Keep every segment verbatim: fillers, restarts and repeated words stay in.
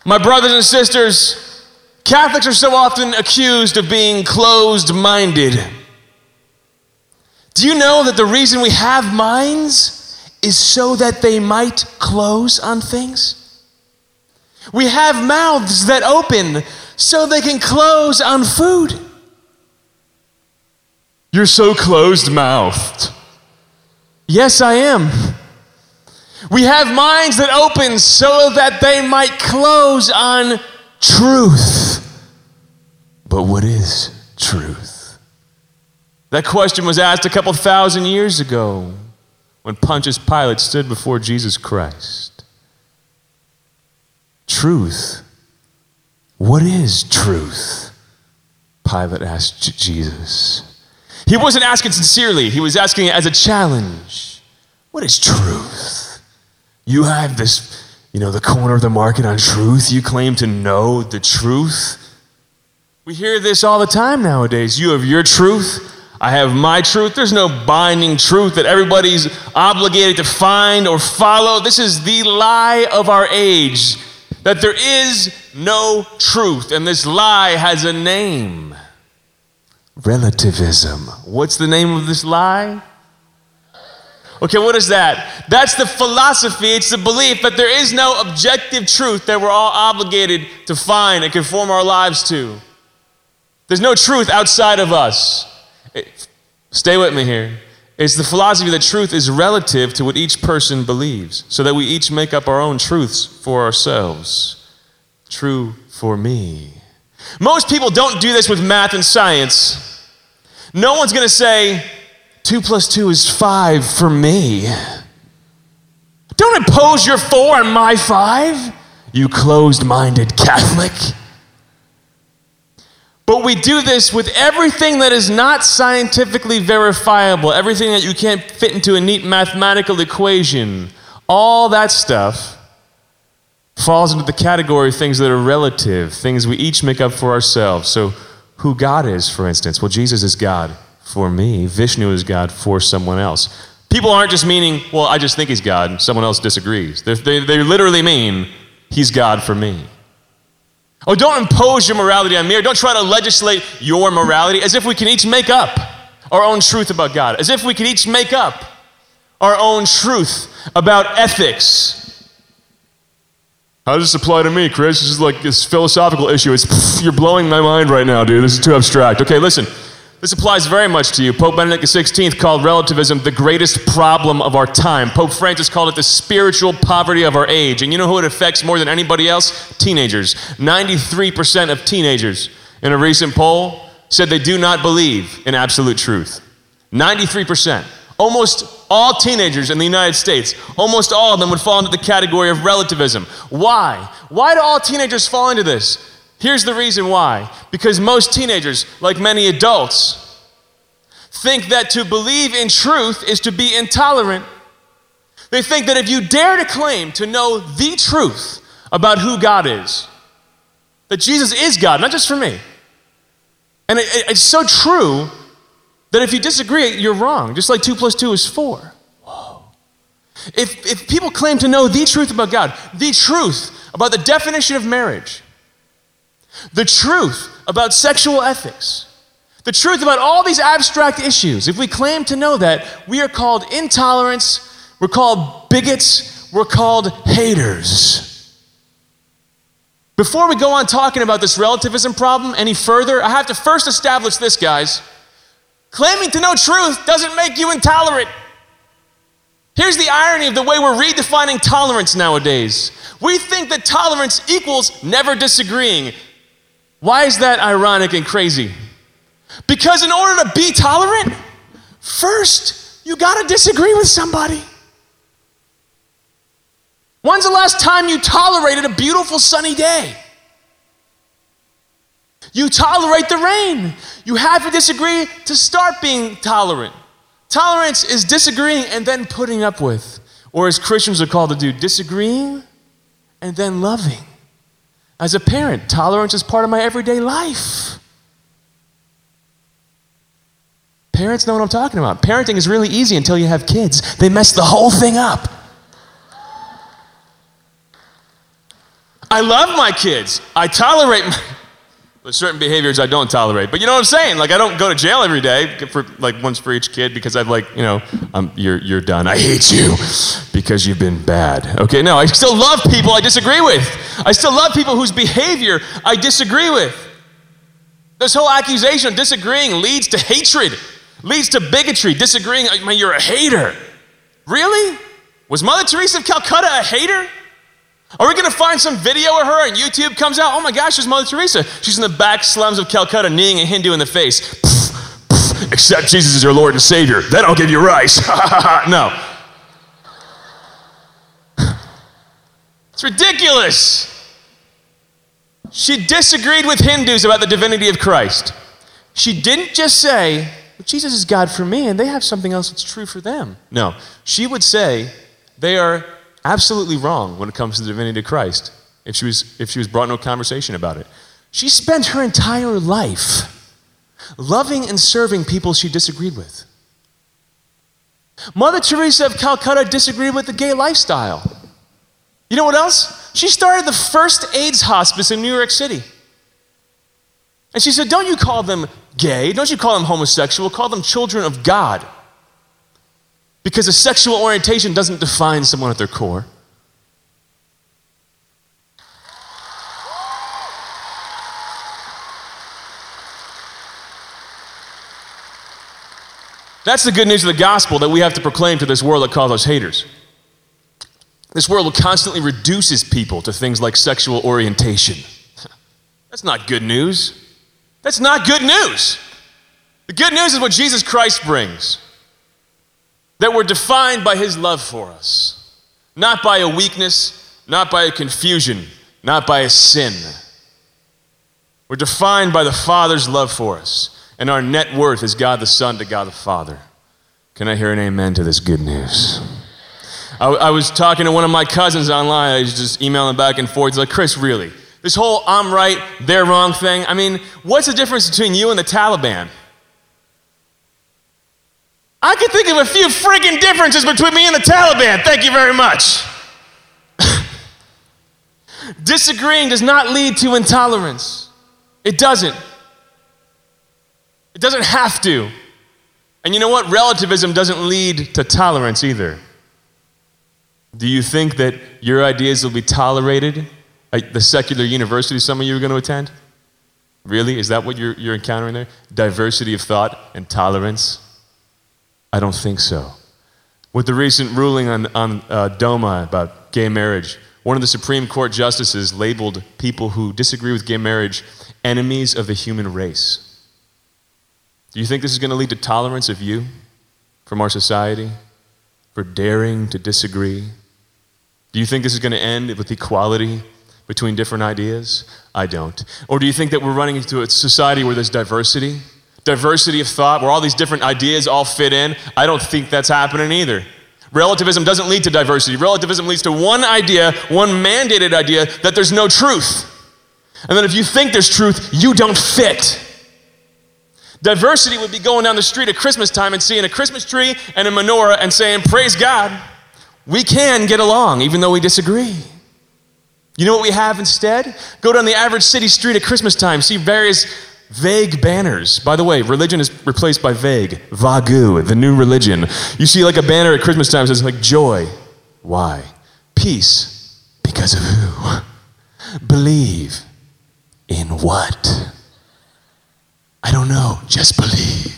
My brothers and sisters, Catholics are so often accused of being closed-minded. Do you know that the reason we have minds is so that they might close on things? We have mouths that open so they can close on food. You're so closed-mouthed. Yes, I am. We have minds that open so that they might close on truth. But what is truth? That question was asked a couple thousand years ago when Pontius Pilate stood before Jesus Christ. Truth. What is truth? Pilate asked Jesus. He wasn't asking sincerely. He was asking it as a challenge. What is truth? You have this, you know, the corner of the market on truth. You claim to know the truth. We hear this all the time nowadays. You have your truth. I have my truth. There's no binding truth that everybody's obligated to find or follow. This is the lie of our age, that there is no truth. And this lie has a name. Relativism. What's the name of this lie? Okay, what is that? That's the philosophy. It's the belief that there is no objective truth that we're all obligated to find and conform our lives to. There's no truth outside of us. It, stay with me here. It's the philosophy that truth is relative to what each person believes, so that we each make up our own truths for ourselves. True for me. Most people don't do this with math and science. No one's going to say, two plus two is five for me. Don't impose your four on my five, you closed-minded Catholic. But we do this with everything that is not scientifically verifiable, everything that you can't fit into a neat mathematical equation. All that stuff falls into the category of things that are relative, things we each make up for ourselves. So who God is, for instance. Well, Jesus is God for me. Vishnu is God for someone else. People aren't just meaning, well, I just think he's God, and someone else disagrees. They, they, they literally mean, he's God for me. Oh, don't impose your morality on me, or don't try to legislate your morality, as if we can each make up our own truth about God, as if we can each make up our own truth about ethics. How does this apply to me, Chris? This is like this philosophical issue. It's, pff, you're blowing my mind right now, dude. This is too abstract. Okay, listen. This applies very much to you. Pope Benedict the sixteenth called relativism the greatest problem of our time. Pope Francis called it the spiritual poverty of our age. And you know who it affects more than anybody else? Teenagers. ninety-three percent of teenagers in a recent poll said they do not believe in absolute truth. ninety-three percent. Almost all teenagers in the United States, almost all of them would fall into the category of relativism. Why? Why do all teenagers fall into this? Here's the reason why. Because most teenagers, like many adults, think that to believe in truth is to be intolerant. They think that if you dare to claim to know the truth about who God is, that Jesus is God, not just for me. And it, it, it's so true that if you disagree, you're wrong, just like two plus two is four. Whoa. If, if people claim to know the truth about God, the truth about the definition of marriage, the truth about sexual ethics, the truth about all these abstract issues, if we claim to know that, we are called intolerants, we're called bigots, we're called haters. Before we go on talking about this relativism problem any further, I have to first establish this, guys. Claiming to know truth doesn't make you intolerant. Here's the irony of the way we're redefining tolerance nowadays. We think that tolerance equals never disagreeing. Why is that ironic and crazy? Because in order to be tolerant, first, you gotta disagree with somebody. When's the last time you tolerated a beautiful sunny day? You tolerate the rain. You have to disagree to start being tolerant. Tolerance is disagreeing and then putting up with, or as Christians are called to do, disagreeing and then loving. As a parent, tolerance is part of my everyday life. Parents know what I'm talking about. Parenting is really easy until you have kids. They mess the whole thing up. I love my kids. I tolerate my, there's certain behaviors I don't tolerate. But you know what I'm saying? Like, I don't go to jail every day for like once for each kid because I've like, you know, um, you're, you're done. I hate you because you've been bad. Okay, no, I still love people I disagree with. I still love people whose behavior I disagree with. This whole accusation of disagreeing leads to hatred, leads to bigotry. Disagreeing, I mean, you're a hater. Really? Was Mother Teresa of Calcutta a hater? Are we going to find some video of her and YouTube comes out? Oh my gosh, there's Mother Teresa. She's in the back slums of Calcutta kneeing a Hindu in the face. Pff, pff, accept Jesus as your Lord and Savior. Then I'll give you rice. No. It's ridiculous. She disagreed with Hindus about the divinity of Christ. She didn't just say, well, Jesus is God for me and they have something else that's true for them. No, she would say they are absolutely wrong when it comes to the divinity of Christ if she was, if she was brought into a conversation about it. She spent her entire life loving and serving people she disagreed with. Mother Teresa of Calcutta disagreed with the gay lifestyle. You know what else? She started the first AIDS hospice in New York City. And she said, don't you call them gay, don't you call them homosexual, call them children of God. Because a sexual orientation doesn't define someone at their core. That's the good news of the gospel that we have to proclaim to this world that calls us haters. This world constantly reduces people to things like sexual orientation. That's not good news. That's not good news. The good news is what Jesus Christ brings. That we're defined by his love for us. Not by a weakness, not by a confusion, not by a sin. We're defined by the Father's love for us. And our net worth is God the Son to God the Father. Can I hear an amen to this good news? I, I was talking to one of my cousins online. I was just emailing back and forth. He's like, Chris, really? This whole I'm right, they're wrong thing. I mean, what's the difference between you and the Taliban? I can think of a few friggin' differences between me and the Taliban. Thank you very much. Disagreeing does not lead to intolerance. It doesn't. It doesn't have to. And you know what? Relativism doesn't lead to tolerance either. Do you think that your ideas will be tolerated at the secular university some of you are going to attend? Really? Is that what you're, you're encountering there? Diversity of thought and tolerance? I don't think so. With the recent ruling on, on uh, DOMA about gay marriage, one of the Supreme Court justices labeled people who disagree with gay marriage enemies of the human race. Do you think this is going to lead to tolerance of you from our society for daring to disagree? Do you think this is going to end with equality between different ideas? I don't. Or do you think that we're running into a society where there's diversity? Diversity of thought, where all these different ideas all fit in? I don't think that's happening either. Relativism doesn't lead to diversity. Relativism leads to one idea, one mandated idea, that there's no truth. And then if you think there's truth, you don't fit. Diversity would be going down the street at Christmas time and seeing a Christmas tree and a menorah and saying, praise God, we can get along even though we disagree. You know what we have instead? Go down the average city street at Christmas time, see various vague banners. By the way, religion is replaced by vague. Vagu, the new religion. You see like a banner at Christmas time that says like joy. Why? Peace. Because of who? Believe. In what? I don't know, just believe.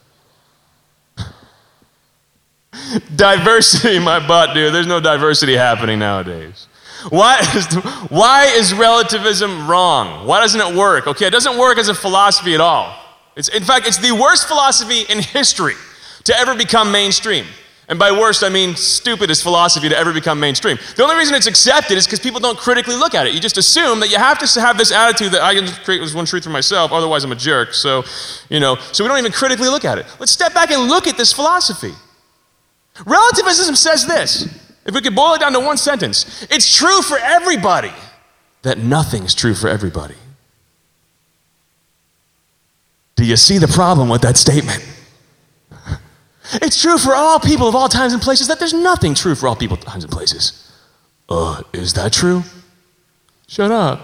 Diversity, my butt, dude. There's no diversity happening nowadays. Why is, why is relativism wrong? Why doesn't it work? Okay, it doesn't work as a philosophy at all. It's, in fact, it's the worst philosophy in history to ever become mainstream. And by worst, I mean stupidest philosophy to ever become mainstream. The only reason it's accepted is because people don't critically look at it. You just assume that you have to have this attitude that I can create this one truth for myself, otherwise I'm a jerk. So, you know, so we don't even critically look at it. Let's step back and look at this philosophy. Relativism says this. If we could boil it down to one sentence, it's true for everybody that nothing's true for everybody. Do you see the problem with that statement? It's true for all people of all times and places that there's nothing true for all people, times, and places. Uh, is that true? Shut up.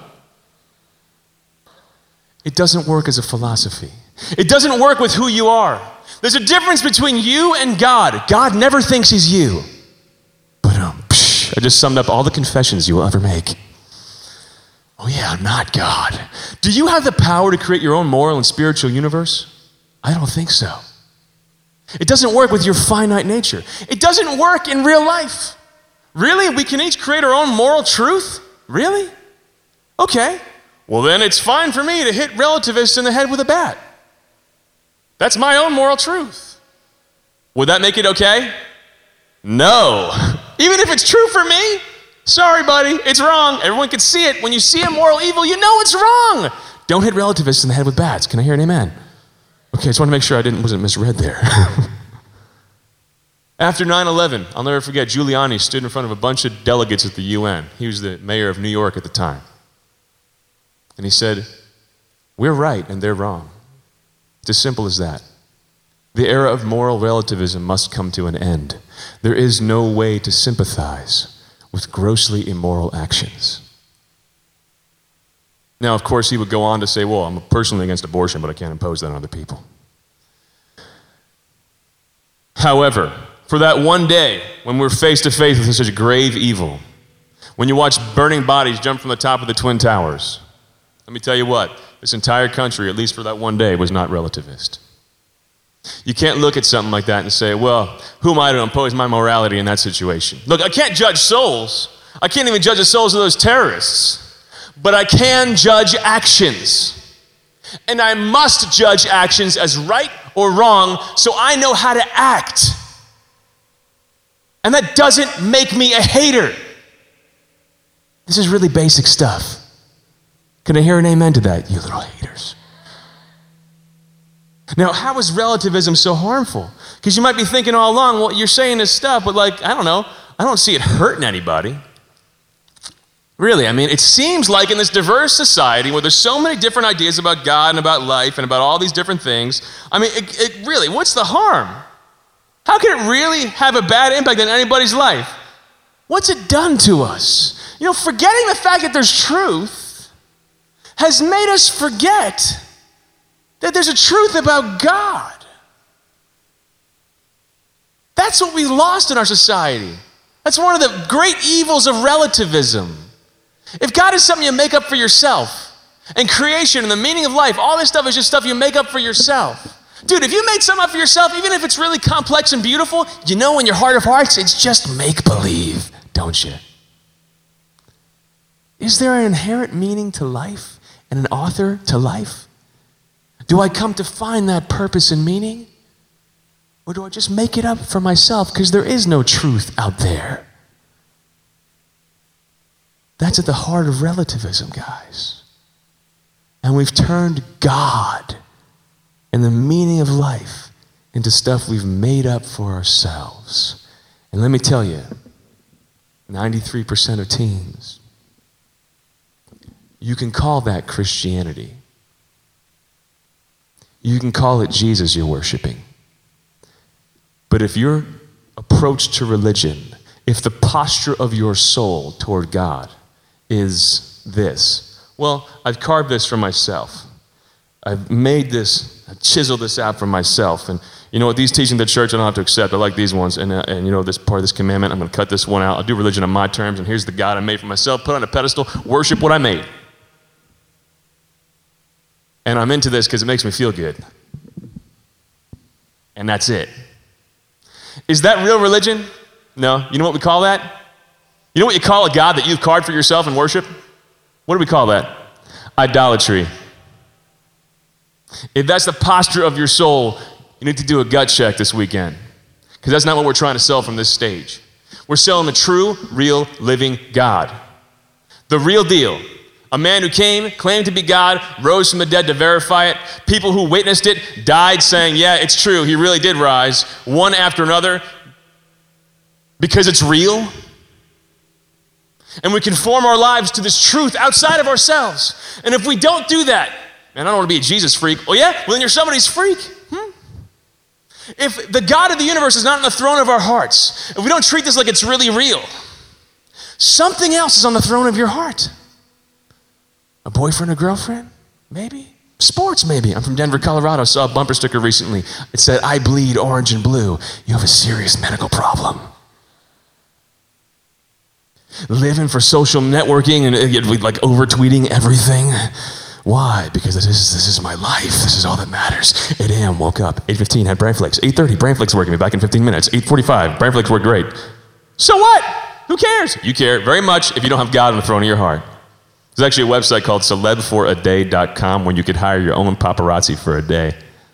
It doesn't work as a philosophy. It doesn't work with who you are. There's a difference between you and God. God never thinks he's you. But um, I just summed up all the confessions you will ever make. Oh yeah, I'm not God. Do you have the power to create your own moral and spiritual universe? I don't think so. It doesn't work with your finite nature. It doesn't work in real life. Really? We can each create our own moral truth? Really? Okay. Well, then it's fine for me to hit relativists in the head with a bat. That's my own moral truth. Would that make it okay? No. Even if it's true for me, sorry, buddy, it's wrong. Everyone can see it. When you see a moral evil, you know it's wrong. Don't hit relativists in the head with bats. Can I hear an amen? Okay, I just want to make sure I didn't wasn't misread there. After nine eleven, I'll never forget, Giuliani stood in front of a bunch of delegates at the U N. He was the mayor of New York at the time. And he said, we're right and they're wrong. It's as simple as that. The era of moral relativism must come to an end. There is no way to sympathize with grossly immoral actions. Now, of course, he would go on to say, well, I'm personally against abortion, but I can't impose that on other people. However, for that one day when we're face to face with such a grave evil, when you watch burning bodies jump from the top of the Twin Towers, let me tell you what, this entire country, at least for that one day, was not relativist. You can't look at something like that and say, well, who am I to impose my morality in that situation? Look, I can't judge souls. I can't even judge the souls of those terrorists. But I can judge actions. And I must judge actions as right or wrong so I know how to act. And that doesn't make me a hater. This is really basic stuff. Can I hear an amen to that, you little haters? Now, how is relativism so harmful? Because you might be thinking all along, well, you're saying this stuff, but like, I don't know, I don't see it hurting anybody. Really, I mean, it seems like in this diverse society where there's so many different ideas about God and about life and about all these different things, I mean, it, it really, what's the harm? How can it really have a bad impact on anybody's life? What's it done to us? You know, forgetting the fact that there's truth has made us forget that there's a truth about God. That's what we lost in our society. That's one of the great evils of relativism. If God is something you make up for yourself, and creation and the meaning of life, all this stuff is just stuff you make up for yourself. Dude, if you made something up for yourself, even if it's really complex and beautiful, you know in your heart of hearts, it's just make-believe, don't you? Is there an inherent meaning to life and an author to life? Do I come to find that purpose and meaning? Or do I just make it up for myself because there is no truth out there? That's at the heart of relativism, guys. And we've turned God and the meaning of life into stuff we've made up for ourselves. And let me tell you, ninety-three percent of teens, you can call that Christianity. You can call it Jesus you're worshiping. But if your approach to religion, if the posture of your soul toward God is this, well, I've carved this for myself. I've made this, I've chiseled this out for myself. And you know what, these teachings of the church I don't have to accept. I like these ones. And, uh, and you know, this part of this commandment, I'm going to cut this one out. I'll do religion on my terms. And here's the God I made for myself. Put on a pedestal, worship what I made. And I'm into this because it makes me feel good. And that's it. Is that real religion? No. You know what we call that? You know what you call a God that you've carved for yourself and worship? What do we call that? Idolatry. If that's the posture of your soul, you need to do a gut check this weekend. Because that's not what we're trying to sell from this stage. We're selling the true, real, living God. The real deal. A man who came, claimed to be God, rose from the dead to verify it. People who witnessed it died saying, yeah, it's true, he really did rise, one after another, because it's real. And we conform our lives to this truth outside of ourselves. And if we don't do that, man, I don't want to be a Jesus freak. Oh yeah? Well, then you're somebody's freak. Hmm? If the God of the universe is not on the throne of our hearts, if we don't treat this like it's really real, something else is on the throne of your heart. A boyfriend or girlfriend? Maybe. Sports, maybe. I'm from Denver, Colorado. I saw a bumper sticker recently. It said, I bleed orange and blue. You have a serious medical problem. Living for social networking and like over-tweeting everything. Why? Because this is, this is my life. This is all that matters. eight a.m., woke up. eight fifteen, had brain flicks. eight thirty, brain flicks working. Be back in fifteen minutes. eight forty-five, brain flicks worked great. So what? Who cares? You care very much if you don't have God on the throne of your heart. There's actually a website called celeb for a day dot com where you could hire your own paparazzi for a day.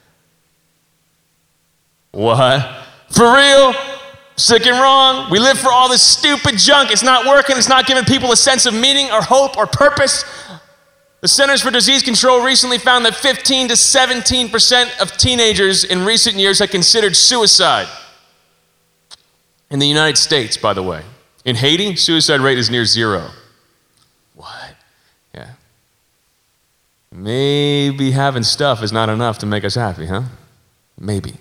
What? For real? Sick and wrong? We live for all this stupid junk. It's not working. It's not giving people a sense of meaning or hope or purpose. The Centers for Disease Control recently found that fifteen to seventeen percent of teenagers in recent years have considered suicide. In the United States, by the way. In Haiti, suicide rate is near zero. What? Yeah. Maybe having stuff is not enough to make us happy, huh? Maybe.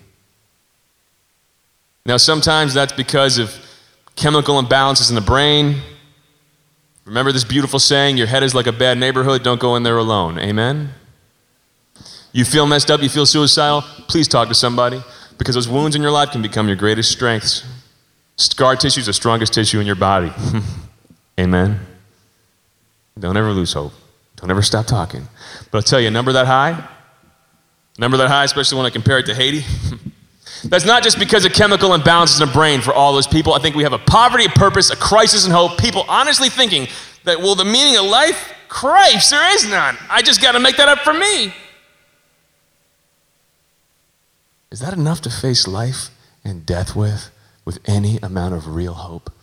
Now, sometimes that's because of chemical imbalances in the brain. Remember this beautiful saying, your head is like a bad neighborhood, don't go in there alone. Amen? You feel messed up, you feel suicidal, please talk to somebody, because those wounds in your life can become your greatest strengths. Scar tissue is the strongest tissue in your body. Amen? Don't ever lose hope. Don't ever stop talking. But I'll tell you, a number that high, number that high, especially when I compare it to Haiti, that's not just because of chemical imbalances in the brain for all those people. I think we have a poverty of purpose, a crisis in hope, people honestly thinking that, well, the meaning of life, Christ, there is none. I just got to make that up for me. Is that enough to face life and death with, with any amount of real hope?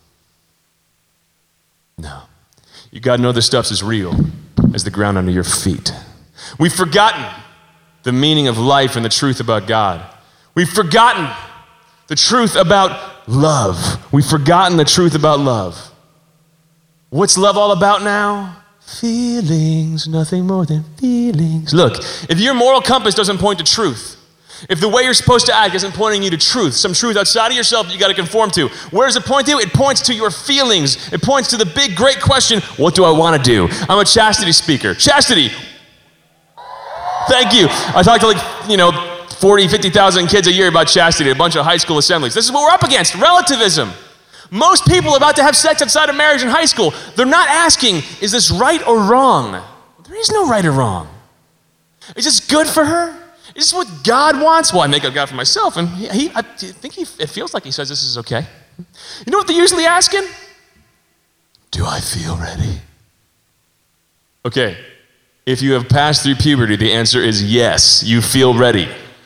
No. You got to know this stuff's as real as the ground under your feet. We've forgotten the meaning of life and the truth about God. We've forgotten the truth about love. We've forgotten the truth about love. What's love all about now? Feelings, nothing more than feelings. Look, if your moral compass doesn't point to truth, if the way you're supposed to act isn't pointing you to truth, some truth outside of yourself that you got to conform to, where does it point to? It points to your feelings. It points to the big, great question, what do I want to do? I'm a chastity speaker. Chastity. Thank you. I talk to like, you know, forty, fifty thousand kids a year about chastity at a bunch of high school assemblies. This is what we're up against, relativism. Most people about to have sex outside of marriage in high school, they're not asking, is this right or wrong? There is no right or wrong. Is this good for her? Is this what God wants? Well, I make a God for myself, and he, he I think he, it feels like he says this is okay. You know what they're usually asking? Do I feel ready? Okay, if you have passed through puberty, the answer is yes, you feel ready.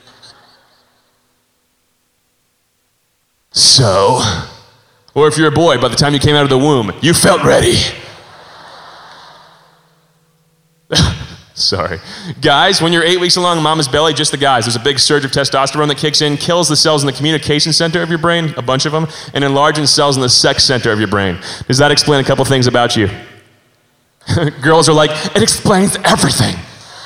So, or if you're a boy, by the time you came out of the womb, you felt ready. Sorry. Guys, when you're eight weeks along in mama's belly, just the guys, there's a big surge of testosterone that kicks in, kills the cells in the communication center of your brain, a bunch of them, and enlarges cells in the sex center of your brain. Does that explain a couple things about you? Girls are like, it explains everything.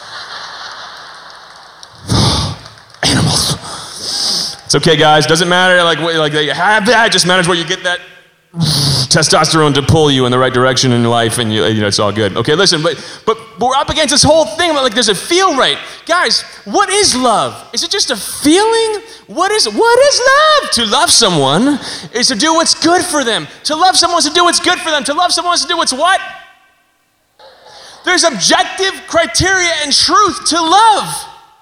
Animals. It's okay, guys. Doesn't matter like what, like you have that. It just matters where you get that testosterone to pull you in the right direction in your life, and you, you know it's all good. Okay, listen, but but we're up against this whole thing about like there's a feel right, guys. What is love? Is it just a feeling? What is what is love? To love someone is to do what's good for them. To love someone is to do what's good for them. To love someone is to do what's what? There's objective criteria and truth to love.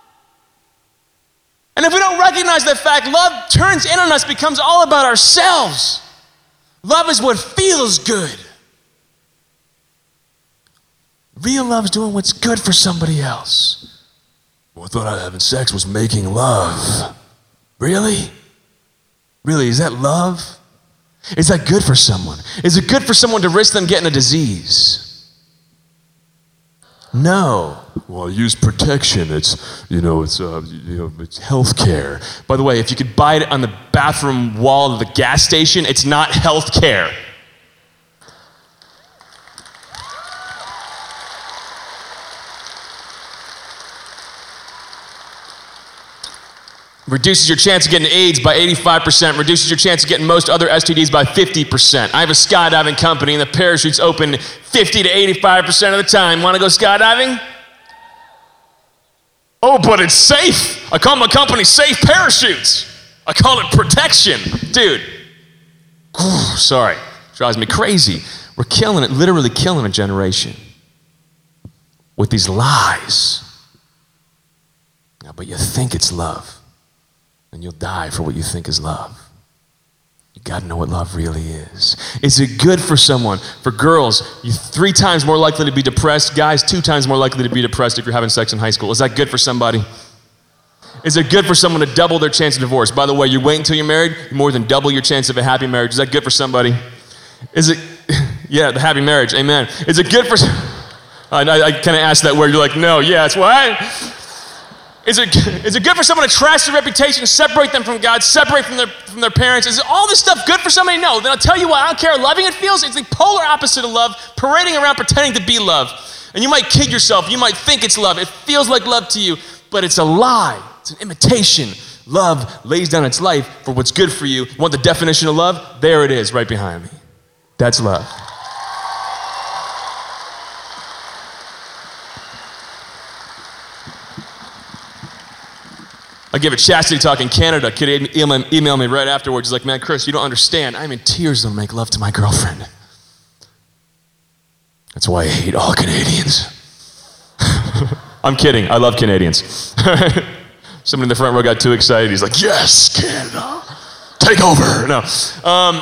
And if we don't recognize that fact, love turns in on us, becomes all about ourselves. Love is what feels good. Real love is doing what's good for somebody else. Well, I thought having sex was making love. Really? Really, is that love? Is that good for someone? Is it good for someone to risk them getting a disease? No. Well, use protection. It's, you know, it's, uh, you know, it's health care. By the way, if you could buy it on the bathroom wall of the gas station, it's not health care. Reduces your chance of getting AIDS by eighty-five percent. Reduces your chance of getting most other S T Ds by fifty percent. I have a skydiving company and the parachutes open fifty to eighty-five percent of the time. Want to go skydiving? Oh, but it's safe. I call my company Safe Parachutes. I call it protection. Dude, sorry, drives me crazy. We're killing it, literally killing a generation with these lies. Yeah, but you think it's love. And you'll die for what you think is love. You gotta know what love really is. Is it good for someone? For girls, you're three times more likely to be depressed. Guys, two times more likely to be depressed if you're having sex in high school. Is that good for somebody? Is it good for someone to double their chance of divorce? By the way, you wait until you're married, you more than double your chance of a happy marriage. Is that good for somebody? Is it, yeah, the happy marriage, amen. Is it good for, I, I, I kind of asked that where you're like, no, yeah, it's what? Is it, is it good for someone to trash their reputation, separate them from God, separate from their, from their parents? Is all this stuff good for somebody? No. Then I'll tell you what, I don't care how loving it feels. It's the polar opposite of love, parading around pretending to be love. And you might kid yourself. You might think it's love. It feels like love to you, but it's a lie. It's an imitation. Love lays down its life for what's good for you. You want the definition of love? There it is, right behind me. That's love. I gave a chastity talk in Canada. A kid emailed me right afterwards. He's like, man, Chris, you don't understand. I'm in tears when I make love to my girlfriend. That's why I hate all Canadians. I'm kidding. I love Canadians. Somebody in the front row got too excited. He's like, yes, Canada. Take over. No. Um,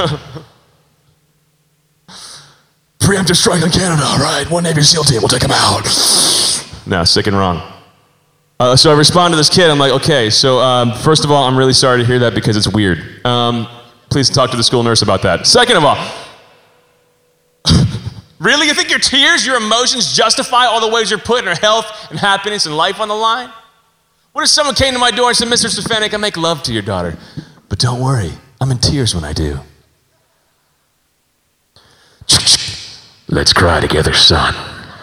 preemptive strike on Canada. All right. One Navy SEAL team. We'll take them out. No, sick and wrong. Uh, so I respond to this kid. I'm like, okay, so um, first of all, I'm really sorry to hear that because it's weird. Um, please talk to the school nurse about that. Second of all, really? You think your tears, your emotions justify all the ways you're putting your health and happiness and life on the line? What if someone came to my door and said, Mister Stefanik, I make love to your daughter, but don't worry, I'm in tears when I do. Let's cry together, son.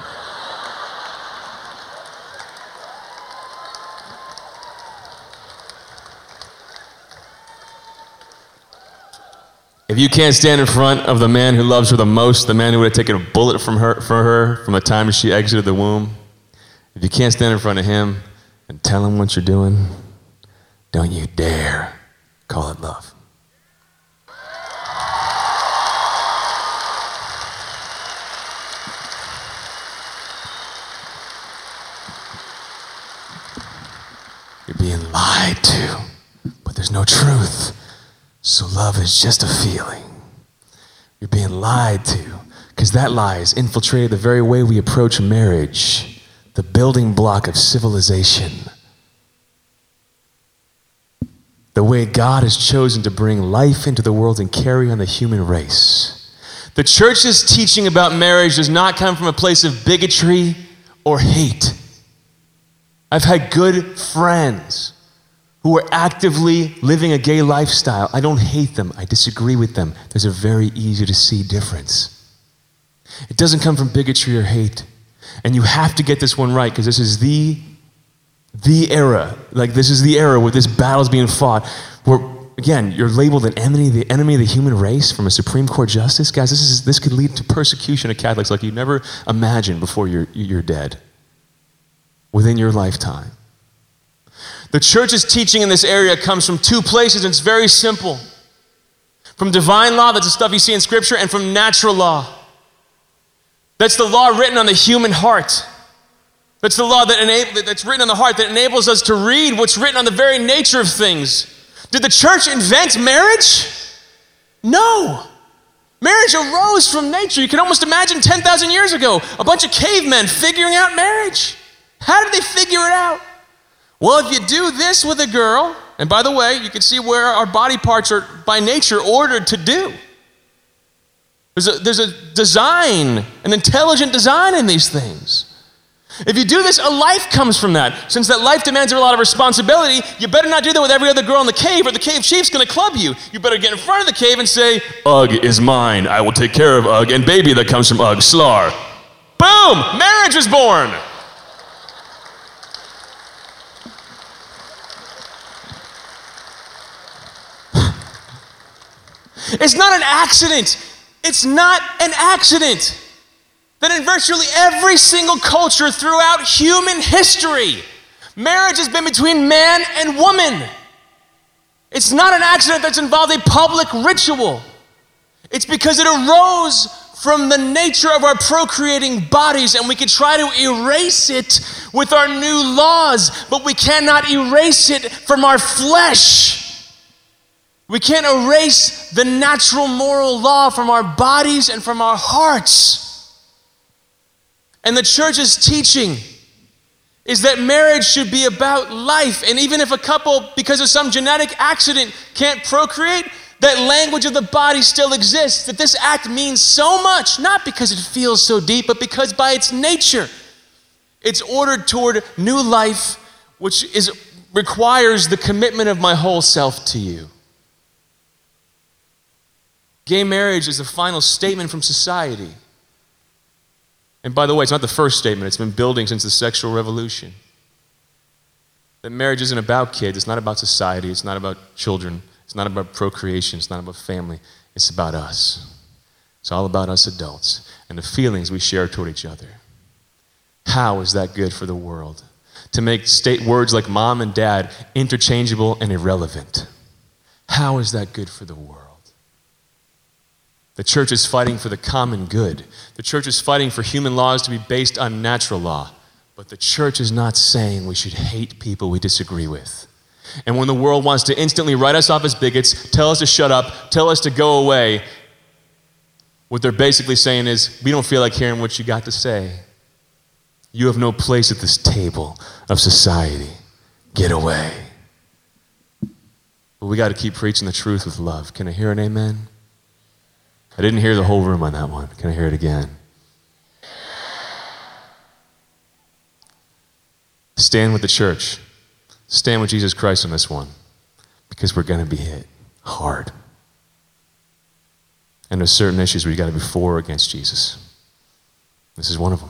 If you can't stand in front of the man who loves her the most, the man who would have taken a bullet from her, for her from the time she exited the womb, if you can't stand in front of him and tell him what you're doing, don't you dare call it love. You're being lied to, but there's no truth. So love is just a feeling. You're being lied to, because that lie has infiltrated the very way we approach marriage, the building block of civilization. The way God has chosen to bring life into the world and carry on the human race. The church's teaching about marriage does not come from a place of bigotry or hate. I've had good friends who are actively living a gay lifestyle. I don't hate them. I disagree with them. There's a very easy to see difference. It doesn't come from bigotry or hate. And you have to get this one right, because this is the, the era. Like, this is the era where this battle is being fought. Where, again, you're labeled an enemy, the enemy of the human race from a Supreme Court justice. Guys, this is this could lead to persecution of Catholics like you never imagined before you're, you're dead. Within your lifetime. The church's teaching in this area comes from two places, and it's very simple. From divine law, that's the stuff you see in Scripture, and from natural law. That's the law written on the human heart. That's the law that enable, that's written on the heart that enables us to read what's written on the very nature of things. Did the church invent marriage? No. Marriage arose from nature. You can almost imagine ten thousand years ago, a bunch of cavemen figuring out marriage. How did they figure it out? Well, if you do this with a girl, and by the way, you can see where our body parts are by nature ordered to do. There's a, there's a design, an intelligent design in these things. If you do this, a life comes from that. Since that life demands a lot of responsibility, you better not do that with every other girl in the cave, or the cave chief's gonna club you. You better get in front of the cave and say, Ugg is mine. I will take care of Ugg and baby that comes from Ugg, Slar. Boom! Marriage was born. It's not an accident. It's not an accident that in virtually every single culture throughout human history, marriage has been between man and woman. It's not an accident that's involved a public ritual. It's because it arose from the nature of our procreating bodies, and we can try to erase it with our new laws, but we cannot erase it from our flesh. We can't erase the natural moral law from our bodies and from our hearts. And the church's teaching is that marriage should be about life. And even if a couple, because of some genetic accident, can't procreate, that language of the body still exists, that this act means so much, not because it feels so deep, but because by its nature, it's ordered toward new life, which is requires the commitment of my whole self to you. Gay marriage is the final statement from society. And by the way, it's not the first statement. It's been building since the sexual revolution. That marriage isn't about kids. It's not about society. It's not about children. It's not about procreation. It's not about family. It's about us. It's all about us adults and the feelings we share toward each other. How is that good for the world? To make state words like mom and dad interchangeable and irrelevant. How is that good for the world? The church is fighting for the common good. The church is fighting for human laws to be based on natural law. But the church is not saying we should hate people we disagree with. And when the world wants to instantly write us off as bigots, tell us to shut up, tell us to go away, what they're basically saying is, we don't feel like hearing what you got to say. You have no place at this table of society. Get away. But we got to keep preaching the truth with love. Can I hear an amen? I didn't hear the whole room on that one. Can I hear it again? Stand with the church. Stand with Jesus Christ on this one, because we're going to be hit hard. And there's certain issues where you got to be for or against Jesus. This is one of them.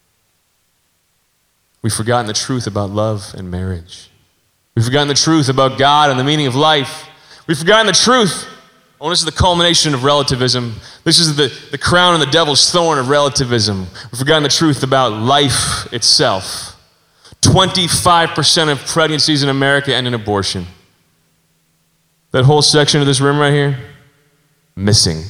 We've forgotten the truth about love and marriage. We've forgotten the truth about God and the meaning of life. We've forgotten the truth. Oh, this is the culmination of relativism. This is the, the crown and the devil's thorn of relativism. We've forgotten the truth about life itself. twenty-five percent of pregnancies in America end in abortion. That whole section of this room right here, missing.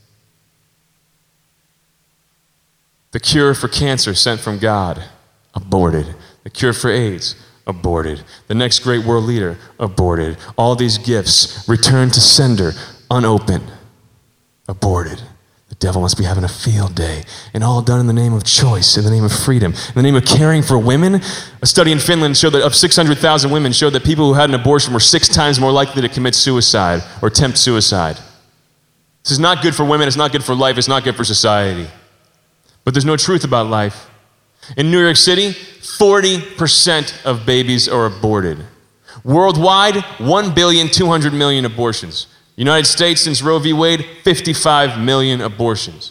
The cure for cancer sent from God, aborted. The cure for AIDS, aborted. The next great world leader, aborted. All these gifts returned to sender, unopened, aborted. The devil must be having a field day, and all done in the name of choice, in the name of freedom, in the name of caring for women. A study in Finland showed that of six hundred thousand women showed that people who had an abortion were six times more likely to commit suicide or attempt suicide. This is not good for women, it's not good for life, it's not good for society. But there's no truth about life. In New York City, forty percent of babies are aborted. Worldwide, one billion two hundred million abortions. United States, since Roe v. Wade, fifty-five million abortions.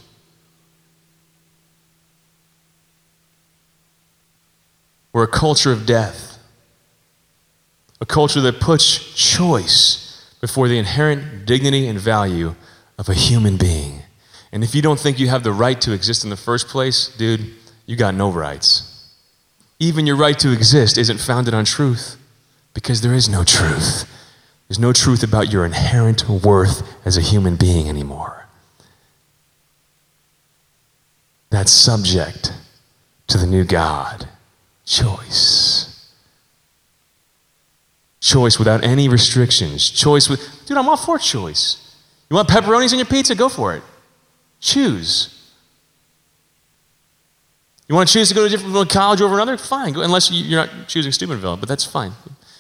We're a culture of death. A culture that puts choice before the inherent dignity and value of a human being. And if you don't think you have the right to exist in the first place, dude, you got no rights. Even your right to exist isn't founded on truth, because there is no truth. There's no truth about your inherent worth as a human being anymore. That's subject to the new God. Choice. Choice without any restrictions. Choice with, dude, I'm all for choice. You want pepperonis on your pizza? Go for it. Choose. You want to choose to go to a different college over another? Fine, unless you're not choosing Steubenville, but that's fine.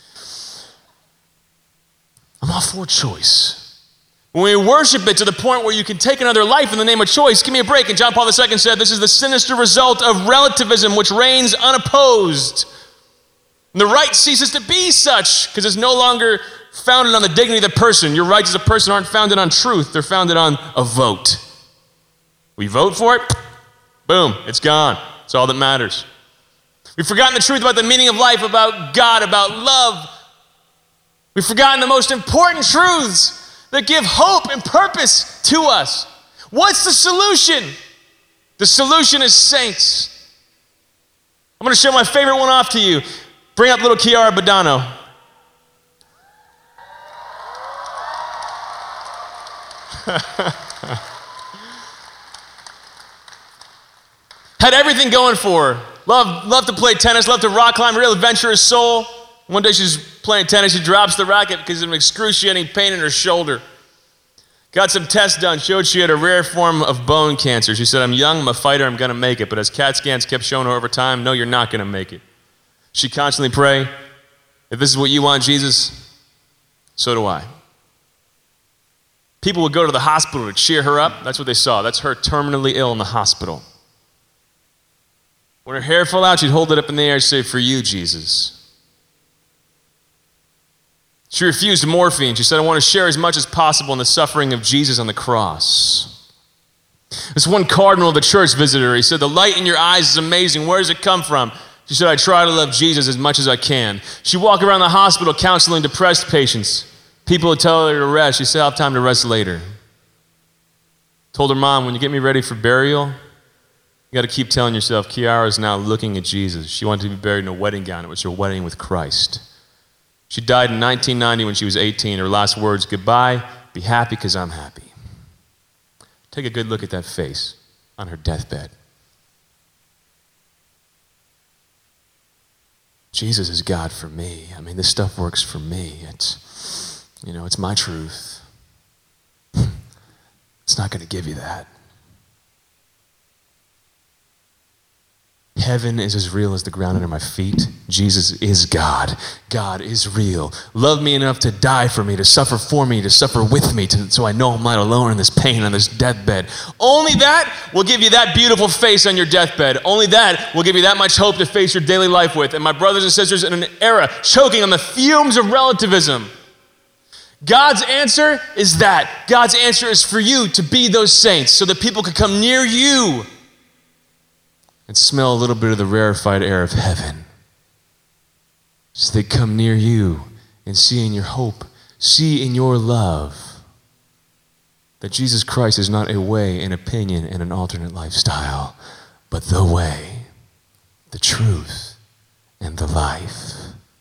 I'm all for choice. When we worship it to the point where you can take another life in the name of choice, give me a break. And John Paul the Second said, this is the sinister result of relativism which reigns unopposed. And the right ceases to be such because it's no longer founded on the dignity of the person. Your rights as a person aren't founded on truth. They're founded on a vote. We vote for it, boom, it's gone. It's all that matters. We've forgotten the truth about the meaning of life, about God, about love. We've forgotten the most important truths that give hope and purpose to us. What's the solution? The solution is saints. I'm going to show my favorite one off to you. Bring up little Kiara Badano. Had everything going for her. Loved, loved to play tennis, loved to rock climb, real adventurous soul. One day she's playing tennis, she drops the racket because of an excruciating pain in her shoulder. Got some tests done, showed she had a rare form of bone cancer. She said, I'm young, I'm a fighter, I'm gonna make it. But as CAT scans kept showing her over time, no, you're not gonna make it. She constantly pray, if this is what you want, Jesus, so do I. People would go to the hospital to cheer her up. That's what they saw. That's her terminally ill in the hospital. When her hair fell out, she'd hold it up in the air and say, for you, Jesus. She refused morphine. She said, I want to share as much as possible in the suffering of Jesus on the cross. This one cardinal of the church visited her. He said, the light in your eyes is amazing. Where does it come from? She said, I try to love Jesus as much as I can. She walked around the hospital counseling depressed patients. People would tell her to rest. She said, I'll have time to rest later. Told her mom, when you get me ready for burial, you got to keep telling yourself, Kiara is now looking at Jesus. She wanted to be buried in a wedding gown. It was her wedding with Christ. She died in nineteen ninety when she was eighteen. Her last words, goodbye, be happy because I'm happy. Take a good look at that face on her deathbed. Jesus is God for me. I mean, this stuff works for me. It's, you know, it's my truth. It's not going to give you that. Heaven is as real as the ground under my feet. Jesus is God. God is real. Loved me enough to die for me, to suffer for me, to suffer with me, to, so I know I'm not alone in this pain on this deathbed. Only that will give you that beautiful face on your deathbed. Only that will give you that much hope to face your daily life with. And my brothers and sisters, in an era choking on the fumes of relativism, God's answer is that. God's answer is for you to be those saints so that people could come near you and smell a little bit of the rarefied air of heaven. So they come near you and see in your hope, see in your love that Jesus Christ is not a way, an opinion, and an alternate lifestyle, but the way, the truth, and the life.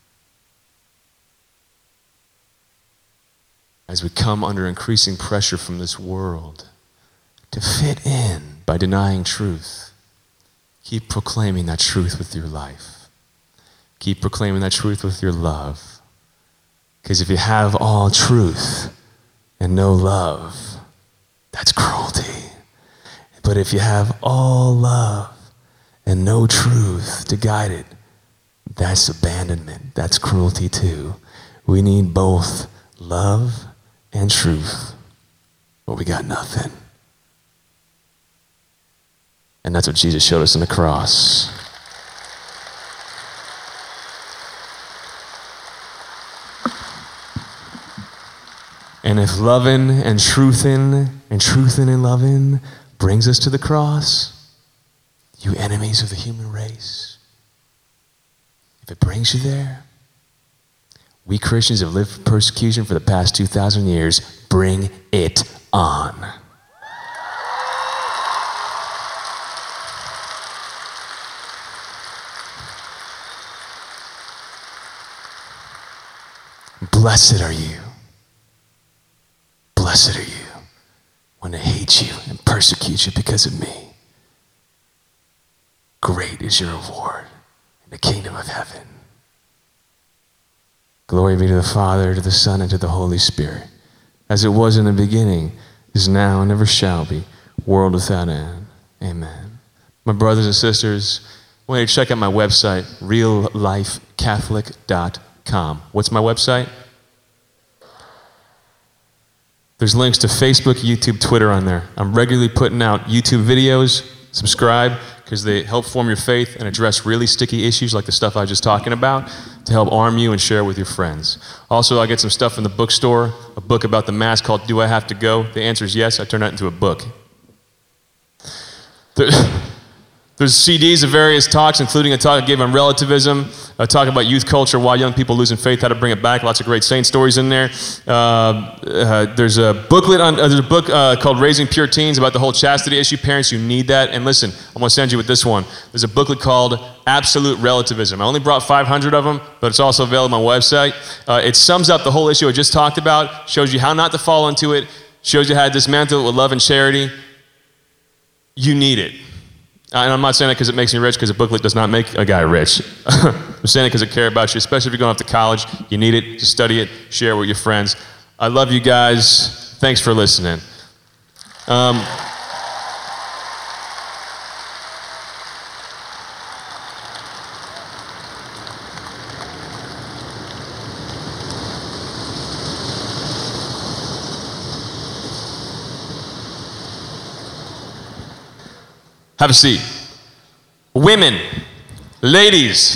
As we come under increasing pressure from this world to fit in by denying truth, keep proclaiming that truth with your life. Keep proclaiming that truth with your love. Because if you have all truth and no love, that's cruelty. But if you have all love and no truth to guide it, that's abandonment. That's cruelty too. We need both love and truth, but we got nothing. And that's what Jesus showed us on the cross. And if loving and truthin' and truthin' and loving brings us to the cross, you enemies of the human race, if it brings you there, we Christians have lived for persecution for the past two thousand years. Bring it on. Blessed are you. Blessed are you when they hate you and persecute you because of me. Great is your reward in the kingdom of heaven. Glory be to the Father, to the Son, and to the Holy Spirit, as it was in the beginning, is now, and ever shall be, world without end. Amen. My brothers and sisters, I want you to check out my website, real life catholic dot com. What's my website? There's links to Facebook, YouTube, Twitter on there. I'm regularly putting out YouTube videos. Subscribe, because they help form your faith and address really sticky issues like the stuff I was just talking about, to help arm you and share with your friends. Also, I get some stuff in the bookstore, a book about the Mass called Do I Have to Go? The answer is yes. I turned that into a book. There, There's C Ds of various talks, including a talk I gave on relativism, a talk about youth culture, why young people losing faith, how to bring it back. Lots of great saint stories in there. Uh, uh, there's a booklet on. Uh, there's a book uh, called Raising Pure Teens about the whole chastity issue. Parents, you need that. And listen, I'm going to send you with this one. There's a booklet called Absolute Relativism. I only brought five hundred of them, but it's also available on my website. Uh, it sums up the whole issue I just talked about, shows you how not to fall into it, shows you how to dismantle it with love and charity. You need it. And I'm not saying it because it makes me rich, because a booklet does not make a guy rich. I'm saying it because I care about you, especially if you're going off to college. You need it. Just study it. Share it with your friends. I love you guys. Thanks for listening. Um, Have a seat. Women, ladies,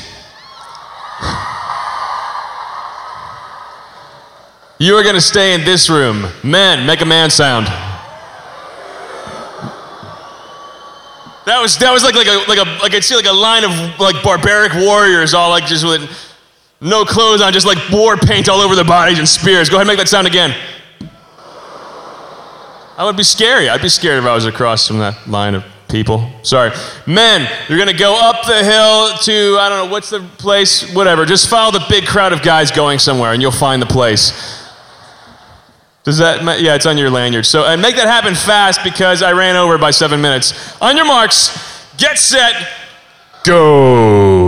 you are going to stay in this room. Men, make a man sound. That was that was like like a like a like I'd see like a line of like barbaric warriors, all like just with no clothes on, just like war paint all over their bodies and spears. Go ahead and make that sound again. I would be scary. I'd be scared if I was across from that line of people. Sorry. Men, you're going to go up the hill to, I don't know, what's the place? Whatever. Just follow the big crowd of guys going somewhere and you'll find the place. Does that, yeah, it's on your lanyard. So, and make that happen fast because I ran over by seven minutes. On your marks, get set, go.